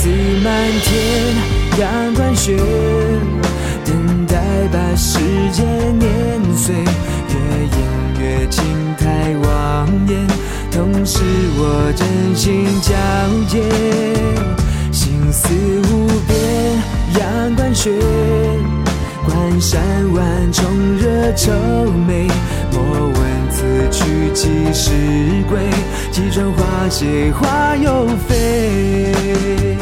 思漫天，阳关雪，等待把时间碾碎，越演越情态望眼，同时我真心交接，心思无边，阳关雪，关山万重热愁眉，莫问此去几时归，几转花谢花又飞。